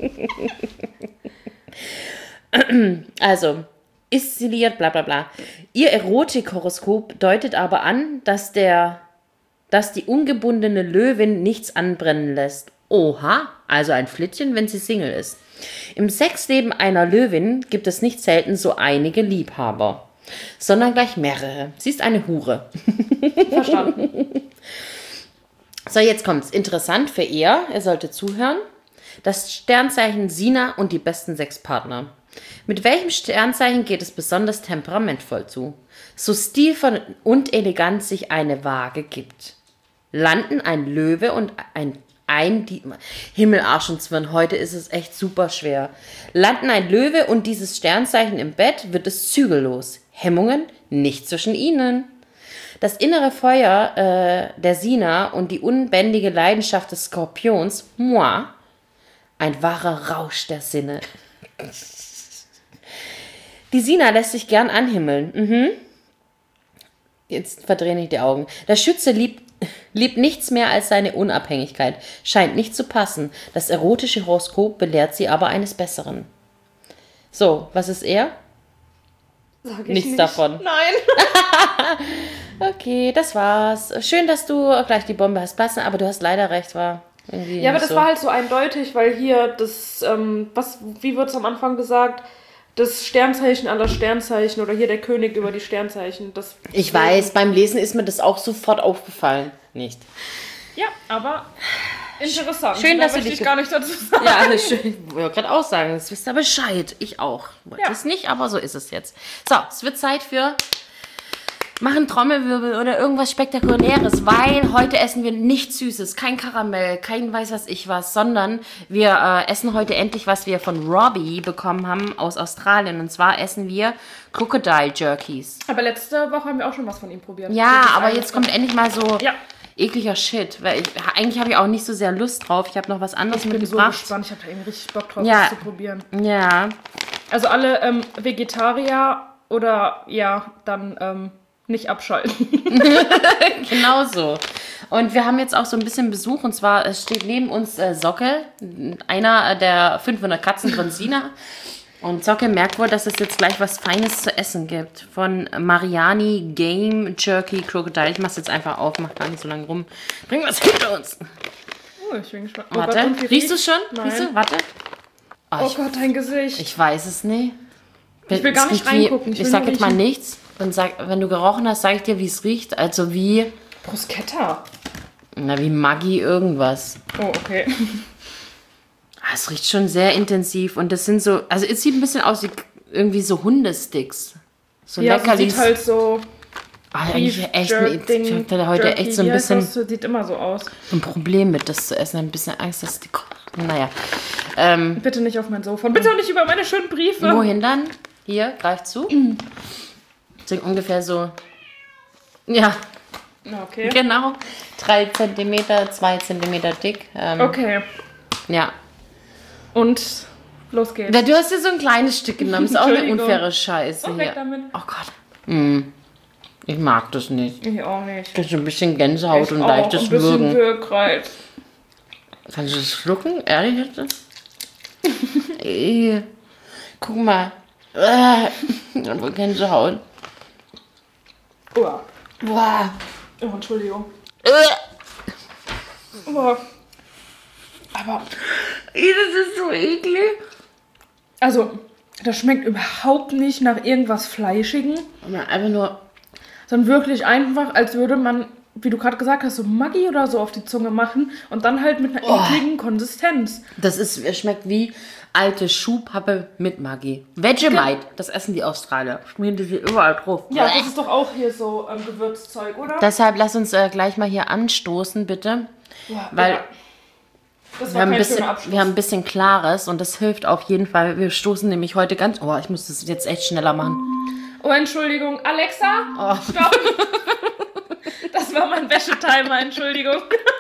Also, ist sie liiert, bla bla bla. Ihr Erotikhoroskop deutet aber an, dass der, dass die ungebundene Löwin nichts anbrennen lässt. Oha, also ein Flittchen, wenn sie Single ist. Im Sexleben einer Löwin gibt es nicht selten so einige Liebhaber, sondern gleich mehrere. Sie ist eine Hure. Verstanden. So, jetzt kommt's. Interessant für er, er sollte zuhören. Das Sternzeichen Sina und die besten Sexpartner. Mit welchem Sternzeichen geht es besonders temperamentvoll zu? So stilvoll und elegant sich eine Waage gibt. Landen ein Löwe und ein Ein, die, Himmel, Arsch und Zwirn, heute ist es echt super schwer. Landen ein Löwe und dieses Sternzeichen im Bett, wird es zügellos. Hemmungen nicht zwischen ihnen. Das innere Feuer äh, der Sina und die unbändige Leidenschaft des Skorpions, moi, ein wahrer Rausch der Sinne. Die Sina lässt sich gern anhimmeln. Mhm. Jetzt verdrehen ich die Augen. Der Schütze liebt Liebt nichts mehr als seine Unabhängigkeit. Scheint nicht zu passen. Das erotische Horoskop belehrt sie aber eines Besseren. So, was ist er? Sag ich Nichts nicht. davon. Nein. Okay, das war's. Schön, dass du gleich die Bombe hast platzen, aber du hast leider recht, war irgendwie Ja, aber nicht das so. war halt so eindeutig, weil hier das, ähm, was, wie wird es am Anfang gesagt? Das Sternzeichen aller Sternzeichen oder hier der König über die Sternzeichen. Das Ich weiß, beim Lesen ist mir das auch sofort aufgefallen. Nicht. Ja, aber interessant. Schön, da dass du möchte dich ich gar nicht dazu sagen. Ja, schön. Ich wollte gerade auch sagen, das wisst ihr Bescheid. Ich auch. Wollte Ja. es nicht, aber so ist es jetzt. So, es wird Zeit für machen Trommelwirbel oder irgendwas Spektakuläres, weil heute essen wir nichts Süßes, kein Karamell, kein weiß was ich was, sondern wir äh, essen heute endlich, was wir von Robbie bekommen haben aus Australien. Und zwar essen wir Crocodile Jerkies. Aber letzte Woche haben wir auch schon was von ihm probiert. Ja, Das ist aber ein- jetzt kommt endlich mal so Ja. ekliger Shit, weil ich, eigentlich habe ich auch nicht so sehr Lust drauf. Ich habe noch was anderes Ich bin so mitgebracht. gespannt. Ich habe da irgendwie richtig Bock drauf, Ja. das zu probieren. Ja, Also alle ähm, Vegetarier oder ja, dann ähm, nicht abschalten. genau so. Und wir haben jetzt auch so ein bisschen Besuch, und zwar es steht neben uns äh, Socke, einer der fünfhundert Katzen von Sina. Und Socke merkt wohl, dass es jetzt gleich was Feines zu essen gibt. Von Mariani Game Jerky Crocodile. Ich mach's jetzt einfach auf, mach gar nicht so lange rum. Bring was hinter uns. Oh, ich bin gespannt. Oh Warte, Gott, und wie riechst du riecht's? schon? Nein. Riechst du? Warte. Oh, Oh ich, Gott, dein Gesicht. ich weiß es nicht. Ich will gar Es nicht riecht wie- reingucken, ich Ich, will sag nur jetzt mal riechen. nichts. Dann sag, wenn du gerochen hast, sag ich dir, wie es riecht. Also wie, Bruschetta. na, wie Maggi irgendwas. Oh, okay. Ah, es riecht schon sehr intensiv und das sind so, also es sieht ein bisschen aus wie irgendwie so Hundesticks. So Ja, sie Leckerlis. sieht halt so... Ah, eigentlich echt, ein- ich Ding, hatte da heute Jerky, echt so ein wie heißt bisschen das? Sieht immer so aus. ein Problem mit, das zu essen. Ein bisschen Angst, dass die, naja. Ähm, Bitte nicht auf mein Sofa. Bitte auch nicht über meine schönen Briefe. wohin dann? Hier, greif zu. So ungefähr so, ja, Okay. genau. Drei Zentimeter, zwei Zentimeter dick. Ähm, Okay. Ja. Und los geht's. Ja, du hast dir so ein kleines Stück genommen. Ist auch eine Entschuldigung. unfaire Scheiße Oh, weg hier. damit. Oh Gott. Mm. Ich mag das nicht. Ich auch nicht. Das ist ein bisschen Gänsehaut Ich und auch. leichtes Ein bisschen Würgen. Wirkreiz. Kannst du das schlucken? Ehrlich jetzt? Ey. Guck mal. Äh. Gänsehaut. Oh. Boah. Oh, Entschuldigung. Äh. Oh. Aber, Ey, das ist so eklig. also, Das schmeckt überhaupt nicht nach irgendwas Fleischigem. Einfach nur... Sondern wirklich einfach, als würde man, wie du gerade gesagt hast, so Maggi oder so auf die Zunge machen und dann halt mit einer oh. ekligen Konsistenz. Das ist, es schmeckt wie alte Schuhpappe mit Maggi. Vegemite, das essen die Australier. Schmieren die hier überall drauf. Ja, das ist doch auch hier so ähm, Gewürzzeug, oder? Deshalb lass uns äh, gleich mal hier anstoßen, bitte. Ja, weil ja. Das wir, war haben ein kein bisschen, schöner Abschluss. wir haben ein bisschen Klares und das hilft auf jeden Fall. Wir stoßen nämlich heute ganz... Oh, ich muss das jetzt echt schneller machen. Oh, Entschuldigung. Alexa, oh. stopp. Das war mein Wäschetimer, Entschuldigung.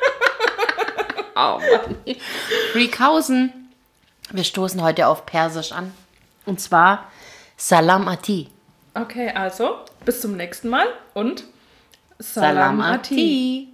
Oh Mann. Freakhausen. Wir stoßen heute auf Persisch an. Und zwar Salam Ati. Okay, also bis zum nächsten Mal und Salam, Salam Ati.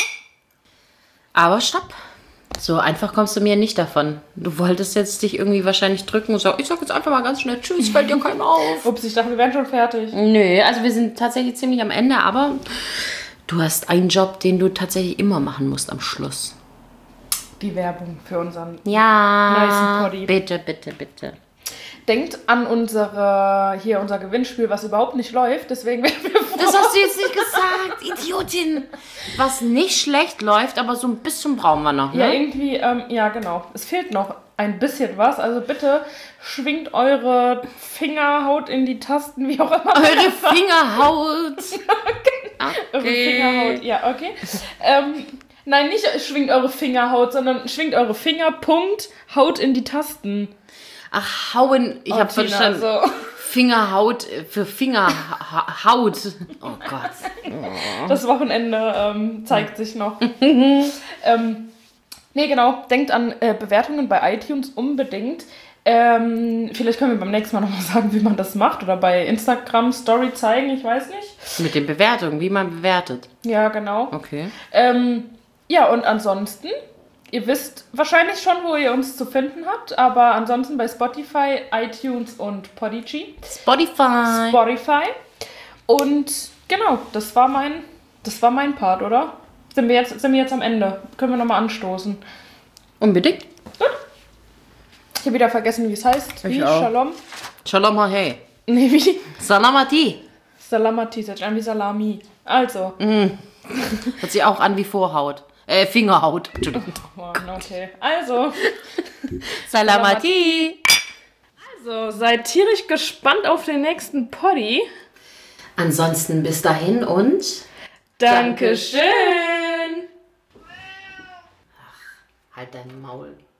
Aber stopp. So einfach kommst du mir nicht davon. Du wolltest jetzt dich irgendwie wahrscheinlich drücken und sagen, ich sag jetzt einfach mal ganz schnell Tschüss, fällt dir keinem auf. Ups, ich dachte, wir wären schon fertig. Nö, also wir sind tatsächlich ziemlich am Ende, aber du hast einen Job, den du tatsächlich immer machen musst am Schluss. Die Werbung für unseren ja, nicen Poddy. Bitte, bitte, bitte. Denkt an unsere, hier unser Gewinnspiel, was überhaupt nicht läuft, deswegen werden wir froh. Das hast du jetzt nicht gesagt, Idiotin. Was nicht schlecht läuft, aber so ein bisschen brauchen wir noch, ne? Ja, irgendwie, ähm, ja genau. Es fehlt noch ein bisschen was, also bitte schwingt eure Fingerhaut in die Tasten, wie auch immer. Eure Fingerhaut. Okay. Eure Fingerhaut, ja, okay. ähm, nein, nicht schwingt eure Fingerhaut, sondern schwingt eure Finger, Punkt, Haut in die Tasten. Ach, hauen. Ich oh, habe verstanden. So. Fingerhaut für Fingerhaut. Oh Gott. Oh. Das Wochenende ähm, zeigt sich noch. ähm, nee, genau. Denkt an äh, Bewertungen bei iTunes unbedingt. Ähm, vielleicht können wir beim nächsten Mal nochmal sagen, wie man das macht. Oder bei Instagram Story zeigen, ich weiß nicht. Mit den Bewertungen, wie man bewertet. Ja, genau. Okay. Ähm, ja, und ansonsten... Ihr wisst wahrscheinlich schon, wo ihr uns zu finden habt, aber ansonsten bei Spotify, iTunes und Podigy. Spotify. Spotify. Und genau, das war mein, das war mein Part, oder? Sind wir jetzt, sind wir jetzt am Ende? Können wir nochmal anstoßen? Unbedingt. Gut. Ich habe wieder vergessen, wie es heißt. Ich wie? auch. Shalom? Shalom, hey. Nee, wie? Salamati. Salamati, das ist an wie Salami. Also. Mm. Hört sich auch an wie Vorhaut. Äh, Fingerhaut. Entschuldigung. Oh, okay. Also. Salamati. Also, seid tierisch gespannt auf den nächsten Poddy. Ansonsten bis dahin und... Dankeschön. Ach, halt dein Maul.